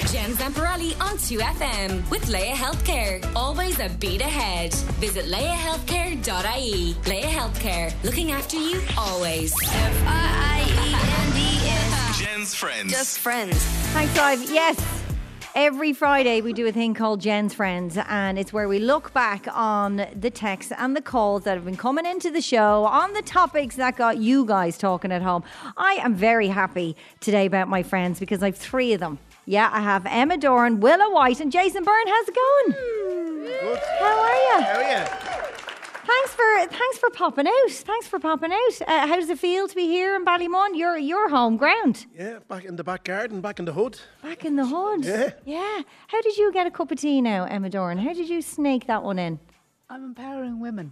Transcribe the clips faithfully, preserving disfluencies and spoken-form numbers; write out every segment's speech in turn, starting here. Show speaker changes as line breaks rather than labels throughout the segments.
Jen Zamparelli on two F M with Leia Healthcare. Always a beat ahead. Visit leia healthcare dot I E. Leia Healthcare. Looking after you always. F I E N D S.
Jen's Friends.
Just friends.
Thanks, Clive. Yes. Every Friday we do a thing called Jen's Friends, and it's where we look back on the texts and the calls that have been coming into the show on the topics that got you guys talking at home. I am very happy today about my friends because I have three of them. Yeah, I have Emma Doran, Willa White and Jason Byrne. How's it going?
Good.
How are you?
How are you?
Thanks for thanks for popping out. Thanks for popping out. Uh, how does it feel to be here in Ballymun? Your your home ground.
Yeah, back in the back garden, back in the hood.
Back in the hood.
Yeah.
Yeah. How did you get a cup of tea now, Emma Doran? How did you snake that one in?
I'm empowering women.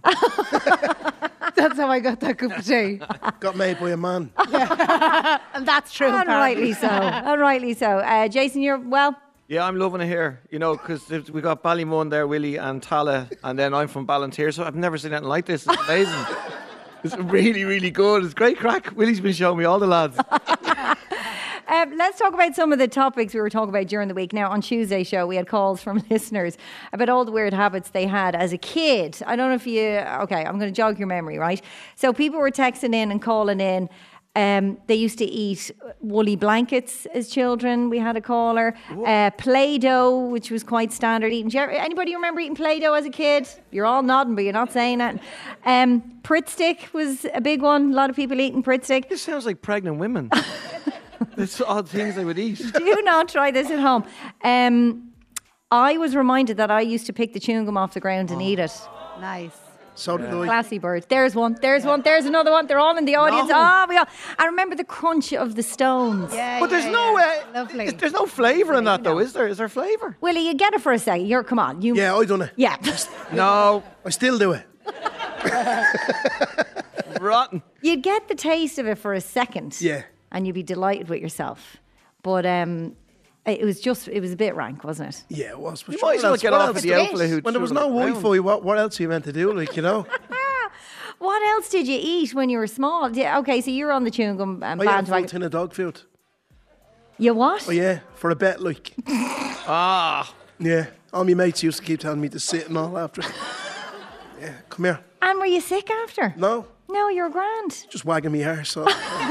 That's how I got that cup of tea.
Got made by a man.
And that's true.
And rightly so. And rightly so. Uh, Jason, you're well.
Yeah, I'm loving it here, you know, because we got Ballymun there, Willie and Tala, and then I'm from Ballantyre, so I've never seen anything like this. It's amazing. It's really, really good. It's great crack. Willie's been showing me all the lads.
Um, let's talk about some of the topics we were talking about during the week. Now, on Tuesday's show, we had calls from listeners about all the weird habits they had as a kid. I don't know if you... Okay, I'm going to jog your memory, right? So people were texting in and calling in. Um, they used to eat woolly blankets as children. We had a caller. Uh, Play-Doh, which was quite standard eating. Do you ever, anybody remember eating Play-Doh as a kid? You're all nodding, but you're not saying it. Um, Pritt stick was a big one. A lot of people eating Pritt stick.
This sounds like pregnant women. It's odd things they would eat.
Do not try this at home. Um, I was reminded that I used to pick the chewing gum off the ground and oh. eat it.
Nice.
So did I.
Classy bird. There's one. There's one. There's another one. They're all in the audience.
No.
Oh, we all. I remember the crunch of the stones.
Yeah,
But there's
yeah,
no
yeah.
uh,
Lovely.
There's no flavour in that, though, is there? Is there flavour?
Willie, you get it for a second. You're come on. You.
Yeah, I done it.
Yeah.
No.
I still do it.
Rotten.
You'd get the taste of it for a second.
Yeah.
And you'd be delighted with yourself. But um, it was just, it was a bit rank, wasn't it?
Yeah, it was. But
You
sure,
might as
what
well
else-
get
what
off
else
with the
did-
outfit who
When there was
threw
no
them around.
Wi-Fi, what, what else are you meant to do, like, you know?
What else did you eat when you were small? Yeah, okay, so you're on the chewing gum um,
I had a full
bandwagon.
tin of dog food.
You what?
Oh, yeah, for a bet, like.
Ah.
Yeah, all my mates used to keep telling me to sit and all after. Yeah, come here.
And were you sick after?
No,
No, you're grand.
just wagging me hair, so.
Do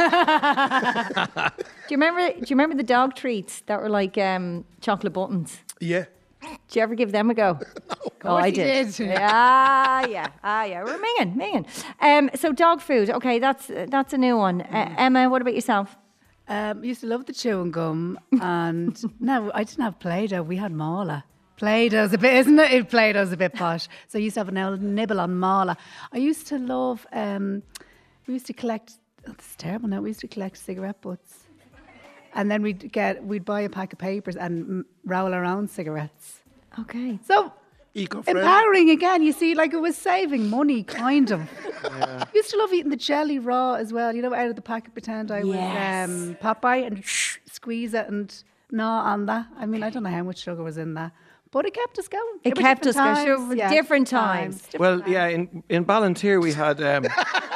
you remember? Do you remember the dog treats that were like um, chocolate buttons?
Yeah.
Did you ever give them a go? Oh, I
he
did.
did.
Ah, yeah, ah, yeah. We're minging, minging. Um, so dog food. Okay, that's that's a new one. Uh, Emma, what about yourself?
Um, used to love the chewing gum, and no, I didn't have Play-Doh. We had Mala. Play-Doh's a bit, isn't it? It Play-Doh's a bit posh. So I used to have an old nibble on Mala. I used to love. Um, we used to collect. Oh, this is terrible. Now we used to collect cigarette butts, and then we'd get we'd buy a pack of papers and mm, roll around cigarettes.
Okay.
So
Eco-friendly.
empowering again. You see, like it was saving money, kind of. Yeah. Used to love eating the jelly raw as well. You know, out of the packet, pretend I
Yes.
was um, Popeye and shh, squeeze it and gnaw on that. I mean, I don't know how much sugar was in that, but it kept us going.
It
There were
kept us
different
going.
times.
Sure,
Yeah,
different times.
different
Well,
times.
yeah, in, in Ballantyre we had um,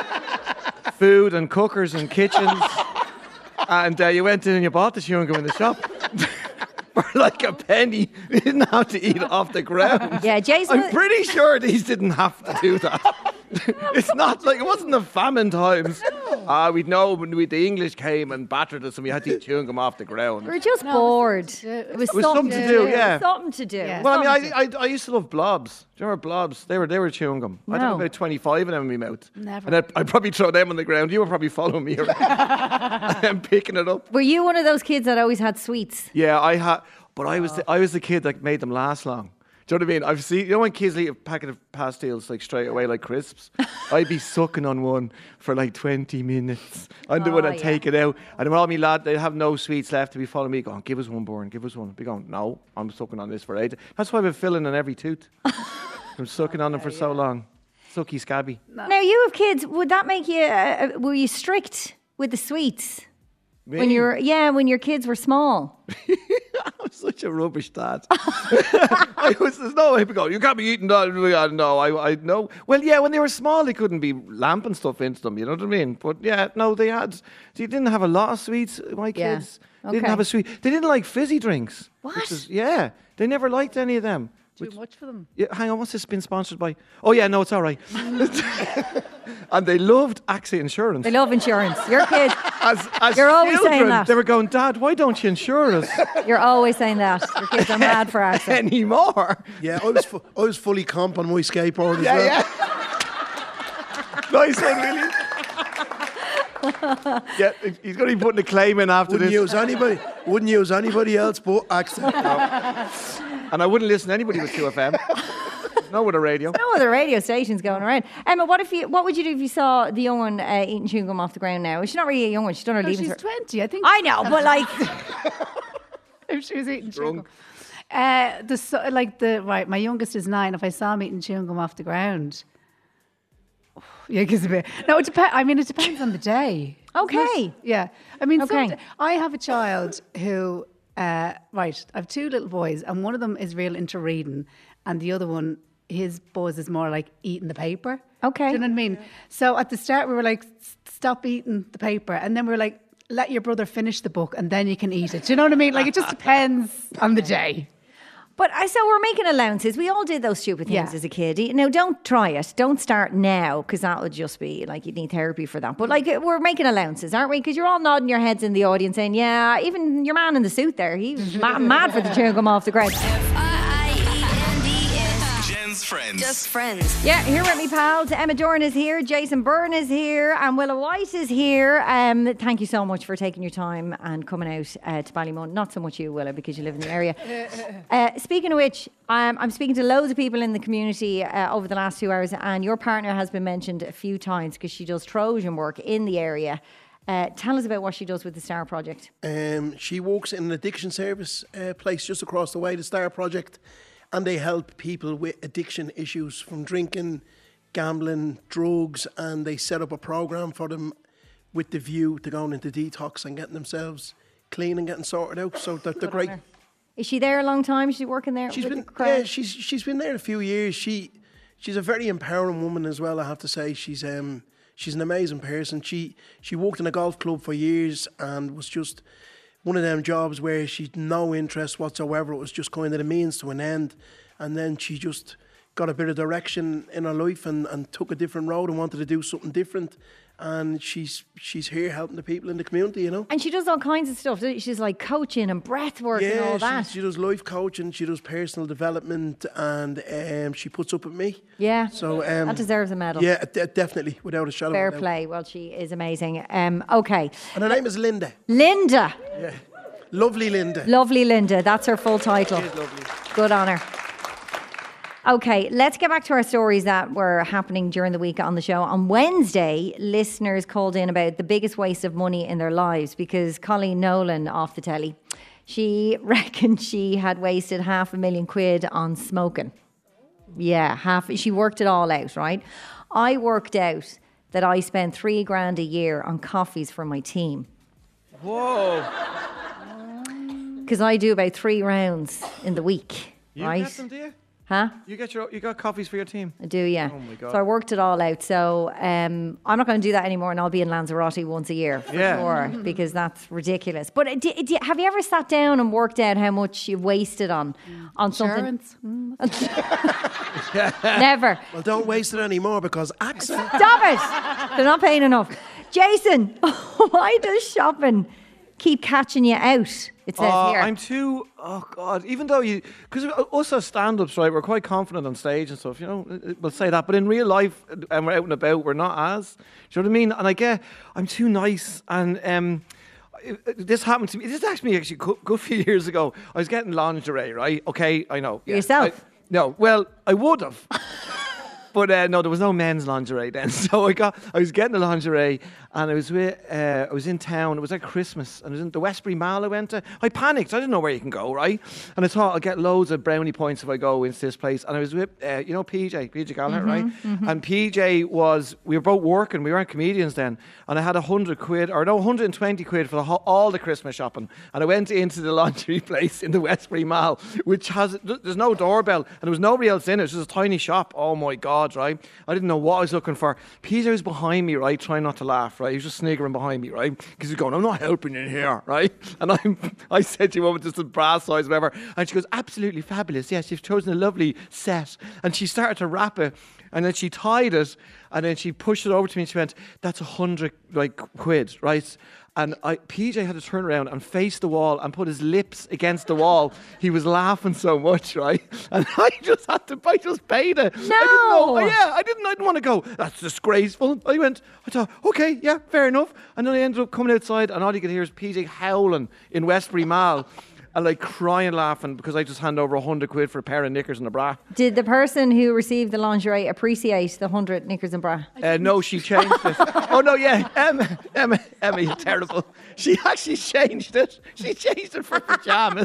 food and cookers and kitchens. And uh, you went in and you bought the chewing gum in the shop. For like a penny. You didn't have to eat it off the ground.
Yeah, Jason.
I'm pretty sure these didn't have to do that. It's not like, it wasn't the famine times. Ah, uh, we'd know when we, the English came and battered us and we had to eat chewing gum off the ground.
we were just
No,
bored.
it was something to do.
It was,
It was something to do, yeah.
Something to do.
Yeah.
Well, I
Something
mean,
to
I, I I used to love blobs. Do you remember blobs? They were they were chewing gum. I
No.
had about twenty-five of them in my mouth.
Never.
And I'd, I'd probably throw them on the ground. You were probably following me around and picking it up.
Were you one of those kids that always had sweets?
Yeah, I had, but I was the, I was the kid that made them last long. Do you know what I mean? I've seen, you know when kids eat a packet of pastilles like straight away like crisps? I'd be sucking on one for like twenty minutes. I'm the
Oh,
one that
yeah.
take it out. And when all me lad, they'd have no sweets left to be following me going, give us one, Bourne, give us one. I'd be going, no, I'm sucking on this for ages. That's why I've been filling in every tooth. I'm sucking on them for so long. Sucky scabby.
Now you have kids. Would that make you? Uh, uh, were you strict with the sweets
Me?
when you were? Yeah, when your kids were small.
I'm such such a rubbish dad. I was, there's no way to go, you can't be eating that. No, I, I know. Well, yeah, when they were small, they couldn't be lamping stuff into them, you know what I mean? But yeah, no, they had, they didn't have a lot of sweets, my
Yeah.
kids. They
Okay.
didn't have a sweet, they didn't like fizzy drinks.
What?
which is- yeah, they never liked any of them.
Too
Which-
much for them.
Yeah, hang on, what's this been sponsored by? Oh yeah, no, it's all right. And they loved AXA Insurance.
They love insurance. Your kids,
As, as
You're always
children,
saying that.
they were going, Dad, why don't you insure us
you're always saying that. Your kids are mad for accent.
anymore?
Yeah, I was fu- I was fully comp on my skateboard as
Yeah,
well.
yeah. Nice one, really. Yeah, he's going to be putting a claim in after
Wouldn't
this.
use anybody. Wouldn't use anybody else but accent.
And I wouldn't listen to anybody with two F M. No with a radio.
No other radio stations going around. Emma, what if you? What would you do if you saw the young one uh, eating chewing gum off the ground now? She's not really a young one. She's done her
No,
leaving.
she's
cert-
twenty, I think.
I know, but like,
If she was eating chewing
Drunk.
gum. Uh, the so- like the right, my youngest is nine. If I saw him eating chewing gum off the ground, yeah, it gives a bit. No, it depends. I mean, it depends on the day.
okay.
Yeah, I mean,
Okay.
some, I have a child who, uh, right, I have two little boys, and one of them is real into reading, and the other one, his buzz is more like eating the paper.
Okay.
Do you know what I mean? So at the start, we were like, "S- stop eating the paper, and then we were like, let your brother finish the book, and then you can eat it. Do you know what I mean? Like, it just depends on the day.
But I so we're making allowances. We all did those stupid things
Yeah.
as a kid. Now, don't try it. Don't start now because that would just be like you need therapy for that. But like we're making allowances, aren't we? Because you're all nodding your heads in the audience saying, "Yeah." Even your man in the suit there, he was ma- mad for the chewing gum off the ground.
Jen's friends.
Just friends.
Yeah, here with me, pals. Emma Dorn is here, Jason Byrne is here, and Willa White is here. Um, thank you so much for taking your time and coming out uh, to Ballymun. Not so much you, Willa, because you live in the area. Uh, speaking of which, um, I'm speaking to loads of people in the community uh, over the last few hours, and your partner has been mentioned a few times because she does Trojan work in the area. Uh, tell us about what she does with the Star Project.
Um, she works in an addiction service uh, place just across the way, the Star Project, and they help people with addiction issues from drinking, gambling, drugs, and they set up a program for them with the view to going into detox and getting themselves clean and getting sorted out. So they're, they're great.
Is she there a long time? Is she working there?
She's
with
been
the crowd?
yeah, she's she's been there a few years. She she's a very empowering woman as well, I have to say. She's um she's an amazing person. She she worked in a golf club for years and was just one of them jobs where she'd no interest whatsoever. It was just kind of the means to an end. And then she just got a bit of direction in her life and, and took a different road and wanted to do something different. And she's she's here helping the people in the community, you know.
And she does all kinds of stuff. doesn't she? She's like coaching and breath work and all that.
She, she does life coaching, she does personal development, and um, she puts up with me.
Yeah.
So um,
That deserves a medal.
Yeah, de- definitely, without a shadow
Fair
of a doubt.
play. Well, she is amazing. Um, okay.
And her name is Linda.
Linda.
Lovely Linda.
Lovely Linda. That's her full title.
Lovely.
Good on her. Okay, let's get back to our stories that were happening during the week on the show. On Wednesday, listeners called in about the biggest waste of money in their lives because Colleen Nolan off the telly, she reckoned she had wasted half a million quid on smoking. Yeah, half. She worked it all out, right? I worked out that I spend three grand a year on coffees for my team
Whoa.
because I do about three rounds in the week,
You
right?
get them, do you?
Huh?
You get your you got coffees for your team.
I do, yeah.
Oh my God.
So I worked it all out. So um, I'm not going to do that anymore, and I'll be in Lanzarote once a year for
Yeah.
sure because that's ridiculous. But uh, do, do, have you ever sat down and worked out how much you've wasted on on something?
Insurance. Mm.
Never.
Well, don't waste it anymore because accent.
Stop it! They're not paying enough. Jason, why does shopping keep catching you out? It says
Oh,
here.
I'm too. Oh God! Even though you, because us as stand-ups, right, we're quite confident on stage and stuff. You know, we'll say that. But in real life, and we're out and about, we're not as. Do you know what I mean? And I get, I'm too nice, and um, it- it- this happened to me. This happened to me actually a good, good few years ago. I was getting lingerie, right? Okay, I know. yeah.
Yourself?
I- no, well, I would have. But uh, no, there was no men's lingerie then. So I got, I was getting the lingerie, And I was with, uh, I was in town. It was like Christmas, and I was in the Westbury Mall. I went to. I panicked. I didn't know where you can go, right? And I thought I'll get loads of brownie points if I go into this place. And I was with, uh, you know, P J, P J Gallagher, right? Mm-hmm. And P J was. We were both working. We weren't comedians then. And I had a hundred quid, or no, one hundred and twenty quid for the whole, all the Christmas shopping. And I went into the lingerie place in the Westbury Mall, which has there's no doorbell, and there was nobody else in it. It was just a tiny shop. Oh my God, right? I didn't know what I was looking for. P J was behind me, right, trying not to laugh, right? He was just sniggering behind me, right? Because he's going, I'm not helping you here, right? And I'm, I said to you, "Woman, just a brass size, whatever." And she goes, "Absolutely fabulous. Yes, you've chosen a lovely set." And she started to wrap it, and then she tied it, and then she pushed it over to me, and she went, "That's a hundred like quid, right?" And I, P J had to turn around and face the wall and put his lips against the wall. He was laughing so much, right? And I just had to, I just paid it.
No.
I didn't know, yeah, I didn't, I didn't want to go, "That's disgraceful." I went, I thought, okay, yeah, fair enough. And then I ended up coming outside, and all you could hear is P J howling in Westbury Mall. And like crying, laughing because I just hand over a hundred quid for a pair of knickers and a bra.
Did the person who received the lingerie appreciate the hundred knickers and bra?
Uh, no, she changed it. Oh no, yeah, Emma, Emma, Emma, you're terrible. She actually changed it. She changed it for pajamas.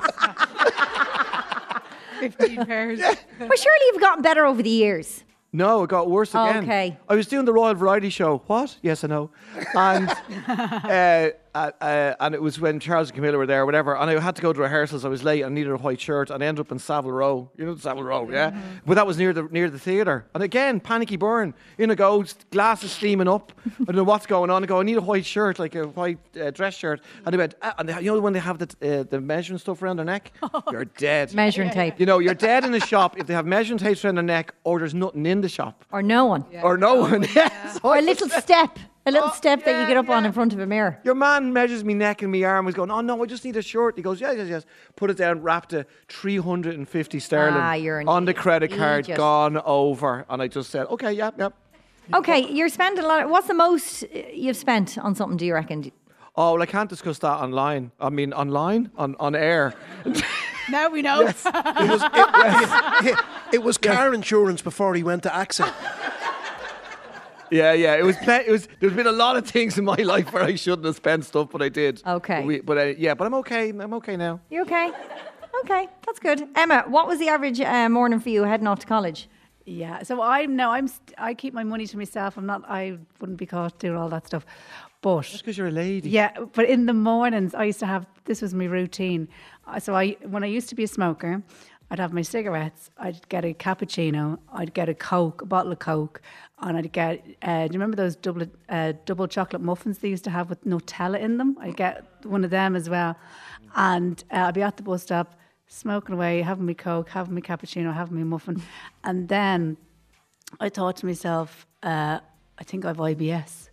fifteen pairs.
Well, surely you've gotten better over the years.
No, it got worse again.
Okay.
I was doing the Royal Variety Show. What? Yes, I know. And uh, uh, uh, and it was when Charles and Camilla were there, or whatever. And I had to go to rehearsals. I was late. I needed a white shirt, and I ended up in Savile Row. You know Savile Row, yeah. Mm-hmm. But that was near the near the theatre. And again, panicky burn. In I go, glasses steaming up. I don't know what's going on. I go, I need a white shirt, like a white uh, dress shirt. And they went, ah, and they, you know when they have the uh, the measuring stuff around their neck, you're dead.
Measuring tape.
You know, you're dead in the shop if they have measuring tapes around their neck, or there's nothing in the shop.
Or no one.
Yeah.
Or no one, yes.
Or a little step. A little
Oh,
step that you
yeah,
get up on
yeah.
in front of a mirror.
Your man measures me neck and me arm. Was going, "Oh no, I just need a shirt." He goes, "Yes, yes, yes." Put it down, wrapped it, three hundred and fifty sterling
Ah, you're an
on the credit card,
idiot.
gone over. And I just said, "Okay, yeah, yeah."
Okay, you're spending a lot. Of, what's the most you've spent on something, do you reckon?
Oh, well, I can't discuss that online. I mean, online, on on air.
Now we know.
It was, it, it, it was car insurance before he went to AXA.
Yeah, yeah. It was. Ple- it was. There's been a lot of things in my life where I shouldn't have spent stuff, but I did.
Okay.
But, we, but uh, yeah, but I'm okay. I'm okay now.
You okay? Okay, that's good. Emma, what was the average uh, morning for you heading off to college?
Yeah, so I'm no, I'm st- I keep my money to myself. I'm not. I wouldn't be caught doing all that stuff. But
Just because you're a lady.
yeah, but in the mornings I used to have. This was my routine. Uh, So I, when I used to be a smoker, I'd have my cigarettes. I'd get a cappuccino. I'd get a Coke, a bottle of Coke, and I'd get. Uh, do you remember those double uh, double chocolate muffins they used to have with Nutella in them? I'd get one of them as well, and uh, I'd be at the bus stop, smoking away, having my Coke, having my cappuccino, having my muffin. And then I thought to myself, uh, I think I have I B S.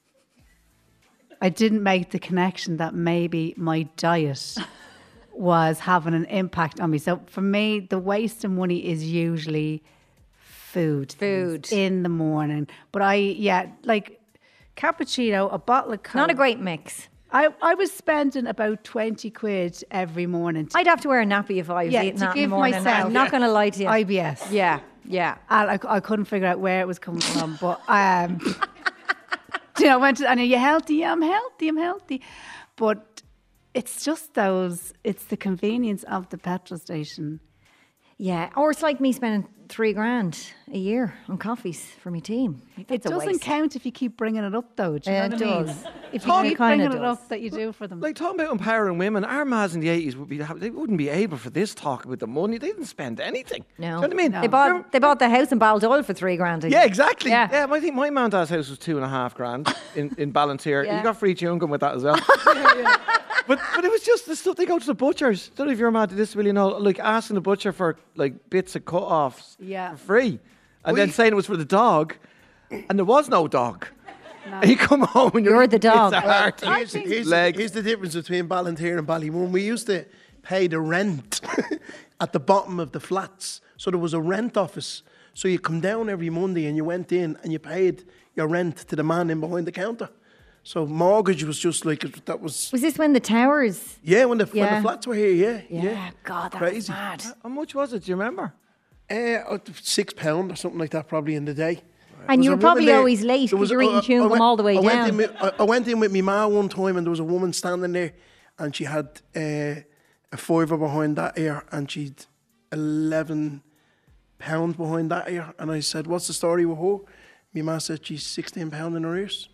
I didn't make the connection that maybe my diet was having an impact on me. So for me, the waste of money is usually food.
Food.
In the morning. But I, yeah, like cappuccino, a bottle of Coke.
Not a great mix.
I, I was spending about twenty quid every morning. To,
I'd have to wear a nappy if I was
Yeah,
eating
to
that in
give
the morning.
myself-
I'm not going to lie to you.
I B S.
yeah, yeah.
And I, I couldn't figure out where it was coming from. But, um, you know, I went to, and are you healthy? Yeah, I'm healthy, I'm healthy. But it's just those, it's the convenience of the petrol station.
Yeah, or it's like me spending three grand a year on coffees for my team.
It
It's a
doesn't
waste.
count if you keep bringing it up, though. Do you
Yeah,
know
it
what I mean?
does.
If
Tom,
you
it
keep
kinda
bringing it
does.
up, that you do for them.
Like talking about empowering women, our mas in the eighties would be they wouldn't be able for this talk about the money. They didn't spend anything.
No.
Do you know what I mean?
They bought they bought the house in Baldoyle for three grand a
Yeah,
year.
exactly.
Yeah.
Yeah, I think my mum and dad's house was two and a half grand in, in Ballantyre.
Yeah.
You got free chewing gum with that as well. But but it was just the stuff they go to the butchers. Don't know if you're mad at this, really know. Like asking the butcher for like bits of cut offs
Yeah.
for free. And
We-
then saying it was for the dog. And there was no dog. And you come home and you're,
You're the dog.
It's a heart.
Here's, here's, the,
legs.
here's the difference between Ballantyre and Ballymun. We used to pay the rent at the bottom of the flats. So there was a rent office. So you come down every Monday and you went in and you paid your rent to the man in behind the counter. So mortgage was just like, that was,
Was this when the towers?
yeah, when the, when
Yeah.
the flats were here, yeah.
Yeah,
Yeah,
God, that
Crazy.
was mad.
How much was it? Do you remember?
Uh, six pound or something like that probably in the day.
And you
There
were
was a woman
probably
there-
always late
there was
because you're
a-
eating
I- I
chewing gum
went-
all the way
I went
down.
in with, I, I went in with my ma one time and there was a woman standing there and she had uh, a fiver behind that ear and she'd eleven pounds behind that ear. And I said, what's the story with her? My ma said she's sixteen pounds in her ears.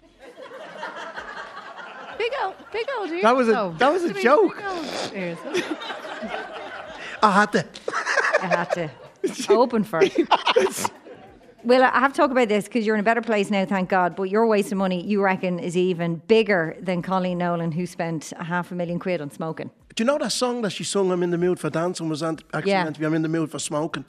Big old, big old ears.
That was a-
though.
that was a
I mean,
joke.
big old ears.
I had to.
I had to open for it. Well, I have to talk about this because you're in a better place now, thank God. But your waste of money, you reckon, is even bigger than Colleen Nolan, who spent a half a million quid on smoking.
Do you know that song that she sung, I'm in the mood for dancing, was ant- actually
Yeah.
meant to be I'm in the mood for smoking?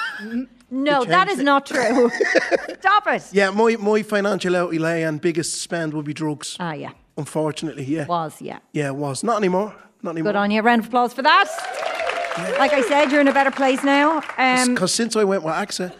No,
They
that
changed
is
it.
not true. Stop it.
Yeah, my, my financial outlay and biggest spend would be drugs.
Ah, yeah.
Unfortunately, yeah.
Was, yeah.
Yeah, it was. Not anymore. Not anymore.
Good on you. Round of applause for that. Like I said, you're in a better place now. Um,
Because since I went with AXA,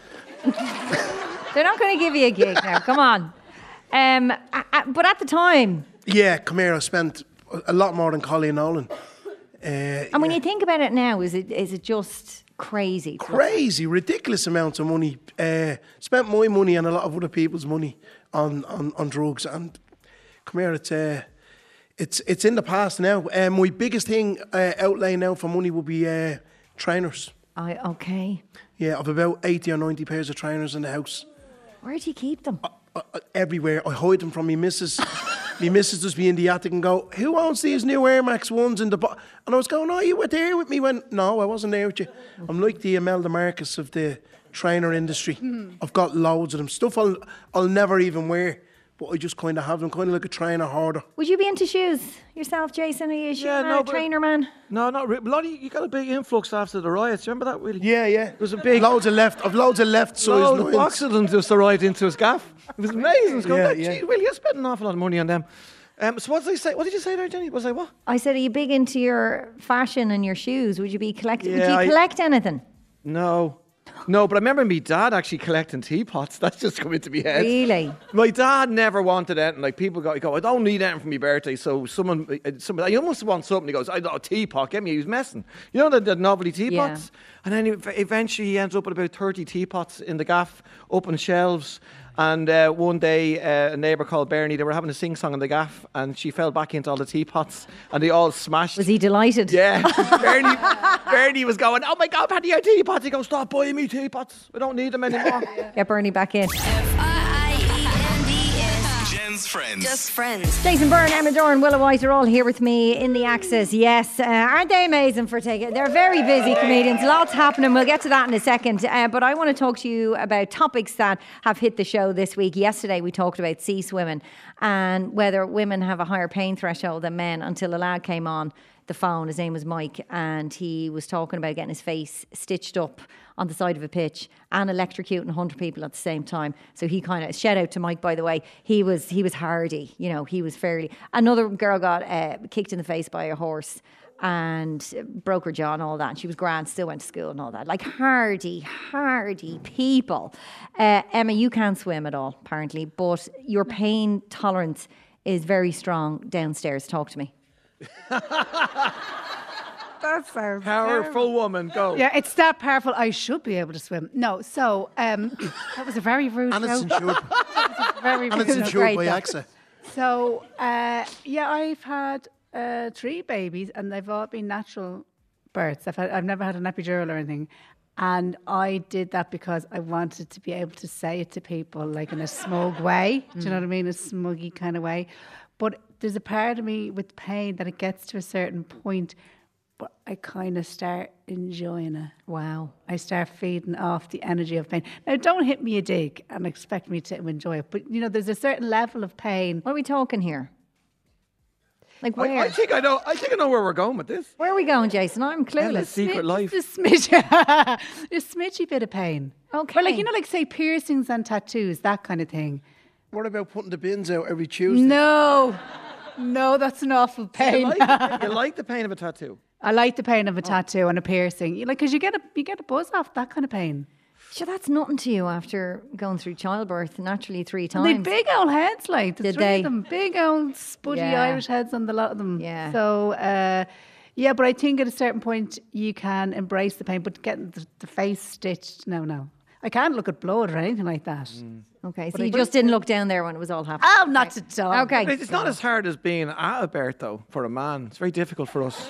they're not going to give you a gig now. Come on. Um, I, I, but at the time,
yeah, come here, I spent a lot more than Colleen Nolan. Uh,
and when you think about it now, is it is it just crazy?
crazy, ridiculous amounts of money. Uh, spent my money and a lot of other people's money on, on, on drugs. And come here, it's uh, it's it's in the past now. Uh, my biggest thing uh, outlay now for money will be uh, trainers.
I okay.
Yeah, I've about eighty or ninety pairs of trainers in the house.
Where do you keep them?
Uh, uh, everywhere. I hide them from me missus. Me missus does be in the attic and go, who owns these new Air Max ones in the bo-? And I was going, oh, you were there with me when... No, I wasn't there with you. I'm like the Imelda Marcus of the trainer industry. I've got loads of them. Stuff I'll, I'll never even wear, but I just kind of have them, kind of like a trainer hoarder.
Would you be into shoes yourself, Jason? Are you a shoe
Yeah,
man,
no,
a
but-
trainer man?
No, not really. Bloody, you got a big influx after the riots. Remember that, Willie?
Yeah, yeah.
There was a big...
Loads of left. I've loads of left size
Loads of
nines.
box of them just arrived into his gaff. It was amazing. It was going,
Yeah,
yeah,
yeah.
Gee, Willie, you spent an awful lot of money on them. Um, so what did I say? What did you say there, Jenny? Was I what?
I said, are you big into your fashion and your shoes? Would you be collecting? Would
Yeah,
you
I-
collect anything?
No. No, but I remember my dad actually collecting teapots. That's just come into my head.
Really?
My dad never wanted anything. Like people go, go, I don't need anything for my birthday. So someone, uh, somebody, you must want something. He goes, I got a teapot. Get me. He was messing. You know the, the novelty teapots. And then he, eventually he ends up with about thirty teapots in the gaff, up on shelves. And uh, one day, uh, a neighbour called Bernie, they were having a sing-song in the gaff, and she fell back into all the teapots, and they all smashed.
Was he delighted?
Yeah. Bernie, Bernie was going, oh my God, Paddy, your teapots. He goes, stop buying me teapots. We don't need them anymore.
Get Bernie back in.
F I E N D S.
Jen's friends.
Just friends.
Jason Byrne, Emma Dorn, Willa White are all here with me in the Axis. Yes, uh, aren't they amazing for taking? They're very busy comedians. Lots happening. We'll get to that in a second. Uh, but I want to talk to you about topics that have hit the show this week. Yesterday we talked about cease women and whether women have a higher pain threshold than men until a lad came on the phone. His name was Mike, and he was talking about getting his face stitched up on the side of a pitch and electrocuting one hundred people at the same time. So he kind of, shout out to Mike, by the way, he was he was hardy, you know, he was fairly... Another girl got uh, kicked in the face by a horse and broke her jaw and all that, and she was grand, still went to school and all that. Like hardy, hardy people. Uh, Emma, you can't swim at all, apparently, but your pain tolerance is very strong downstairs. Talk to me.
That sounds
Powerful woman, go.
Yeah, it's that powerful. I should be able to swim. No, so um, that was a very rude
And it's
joke.
insured,
Very
and
rude.
it's insured
great,
by
though.
AXA.
So, uh, yeah, I've had uh, three babies, and they've all been natural births. I've, had, I've never had an epidural or anything. And I did that because I wanted to be able to say it to people, like in a smug way. Do you know what I mean? A smuggy kind of way. But there's a part of me with pain that it gets to a certain point, but I kind of start enjoying it.
Wow.
I start feeding off the energy of pain. Now, don't hit me a dig and expect me to enjoy it. But, you know, there's a certain level of pain.
What are we talking here? Like
I,
where?
I think I know. I think I know where we're going with this.
Where are we going, Jason? I'm
Emma's
clueless.
secret life.
Just a smidge, a smidgy bit of pain.
Okay.
Or like, you know, like say piercings and tattoos, that kind of thing.
What about putting the bins out every Tuesday?
No, no, that's an awful
You
pain.
like, you like the pain of a tattoo?
I like the pain of a tattoo and a piercing. You like, because you get a you get a buzz off that kind of pain.
Sure, that's nothing to you after going through childbirth naturally three
And they
times.
big old heads, like the
Did
three
they?
of them, big old spuddy
Yeah.
Irish heads on the lot of them.
Yeah.
So, uh, yeah, but I think at a certain point you can embrace the pain, but getting the, the face stitched, no, no. I can't look at blood or anything like that.
Mm.
Okay, so you just didn't look down there when it was all happening.
Oh, not at all.
Okay.
It's not as hard as being at a birth, though, for a man. It's very difficult for us.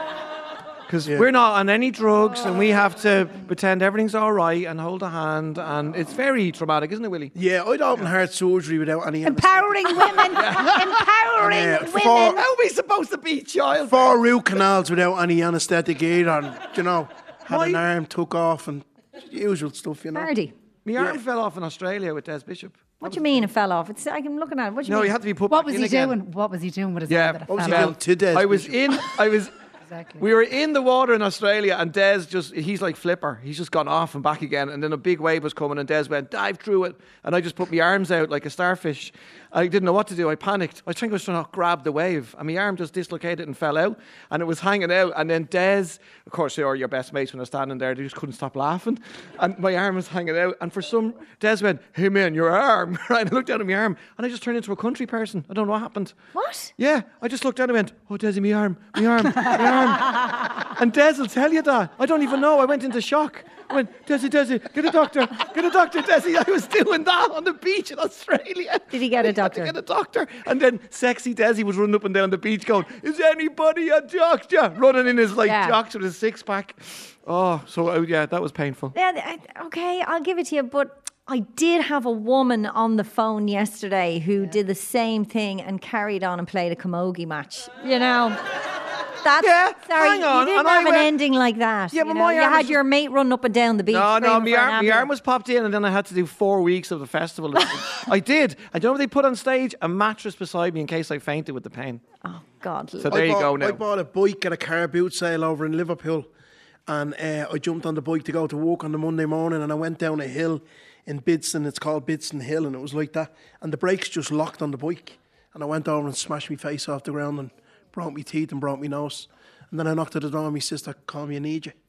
Because we're not on any drugs and we have to pretend everything's all right and hold a hand. And it's very traumatic, isn't it, Willie?
Yeah, I'd open heart surgery without any
Empowering women. Empowering
Yeah,
women.
for-
How are we supposed to be child?
Four root canals without any anaesthetic either, and you know, had an
Why-
arm took off and usual stuff, you know.
Marty,
My arm fell off in Australia with Des Bishop.
what do you mean it fell off? It's I'm looking at it. What do you
No,
mean?
you had to be put
What
back
was
in
he
again.
doing? What was he doing with his
Yeah.
arm that it
What was
fell
he
off?
doing to Des
I was
Bishop?
in. I was.
Exactly.
We were in the water in Australia, and Des just, he's like Flipper. He's just gone off and back again. And then a big wave was coming, and Des went, dive through it. And I just put my arms out like a starfish. I didn't know what to do. I panicked. I think I was trying to grab the wave, and my arm just dislocated and fell out. And it was hanging out. And then Des, of course, they are your best mates when they're standing there. They just couldn't stop laughing. And my arm was hanging out. And for some, Des went, hey man, your arm. Right? I looked down at my arm, and I just turned into a country person. I don't know what happened.
What?
Yeah, I just looked down and went, oh, Desi, my arm, my arm, my arm. And Des will tell you that. I don't even know. I went into shock. I went, Desi, Desi, get a doctor, get a doctor, Desi. I was doing that on the beach in Australia.
Did he get a
I had to
doctor?
Get a doctor. And then sexy Desi was running up and down the beach going, is anybody a doctor? Running in his like
Yeah.
jocks with his six pack. Oh, so uh, yeah, that was painful.
Yeah, I- okay, I'll give it to you, but I did have a woman on the phone yesterday who did the same thing and carried on and played a camogie match. You know, that's
Yeah,
sorry,
hang on,
you didn't
and I
have an
went-
ending like that.
Yeah,
you
but
know?
my
you
arm
had
was
your mate running up and down the beach.
No, no,
screaming
my
for an
arm, my
ambulance.
arm was popped in, and then I had to do four weeks of the festival. I did. And you know what they put on stage? A mattress beside me in case I fainted with the pain.
Oh God.
So there
I
you
bought,
go now.
I bought a bike at a car boot sale over in Liverpool, and uh, I jumped on the bike to go to work on the Monday morning, and I went down a hill in Bidston. It's called Bidston Hill, and it was like that. And the brakes just locked on the bike, and I went over and smashed my face off the ground and broke my teeth and broke my nose. And then I knocked at the door, and my sister called me, I need you.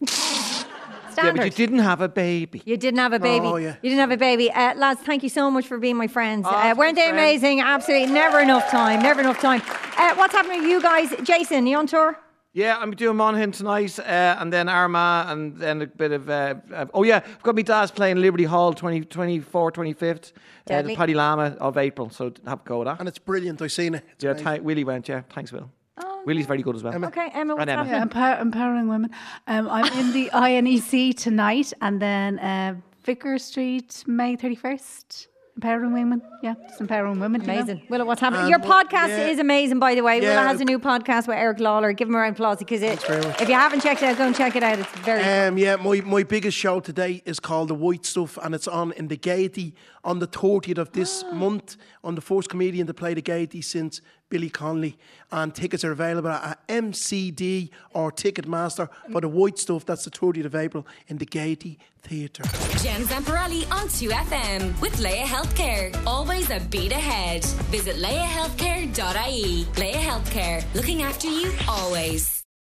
Yeah,
Standard.
but you didn't have a baby.
You didn't have a baby.
Oh, yeah.
You didn't have a baby. Uh, lads, thank you so much for being my friends.
Oh,
uh, weren't they
thanks, friend.
amazing? Absolutely. Never enough time. Never enough time. Uh, what's happening with you guys? Jason, you on tour?
Yeah, I'm doing Monaghan tonight, uh, and then Armagh, and then a bit of. Uh, uh, oh yeah, I've got my dad's playing Liberty Hall, twenty, twenty-four, twenty-fifth, uh,
Deadly.
the Paddy Lama of April. So have a go with that.
And it's brilliant. I've seen it. It's
Yeah,
amazing.
th- Willie went. Yeah, thanks, Will. Willie's very good as well.
Okay, Emma, what's
And Emma.
happening?
Yeah, empower, empowering women. Um, I'm in the I N E C tonight, and then uh, Vicar Street, May thirty-first. Empowering women. Yeah, just empowering women. you know.
Amazing. Willa, what's happening?
Um,
Your
well,
podcast
yeah.
is amazing, by the way. Willa
Yeah.
has a new podcast with Eric Lawler. Give him a round of applause because it,
very much.
if you haven't checked it out, go and check it out. It's very
Um, yeah, my, my biggest show today is called The White Stuff, and it's on in the Gaiety on the thirtieth of this month. I'm the first comedian to play the Gaiety since Billy Connolly, and tickets are available at M C D or Ticketmaster for The White Stuff. That's the thirtieth of April in the Gaiety Theatre.
Jen Zamparelli on two F M with Leia Healthcare. Always a beat ahead. Visit leia healthcare dot I E. Leia Healthcare, looking after you always.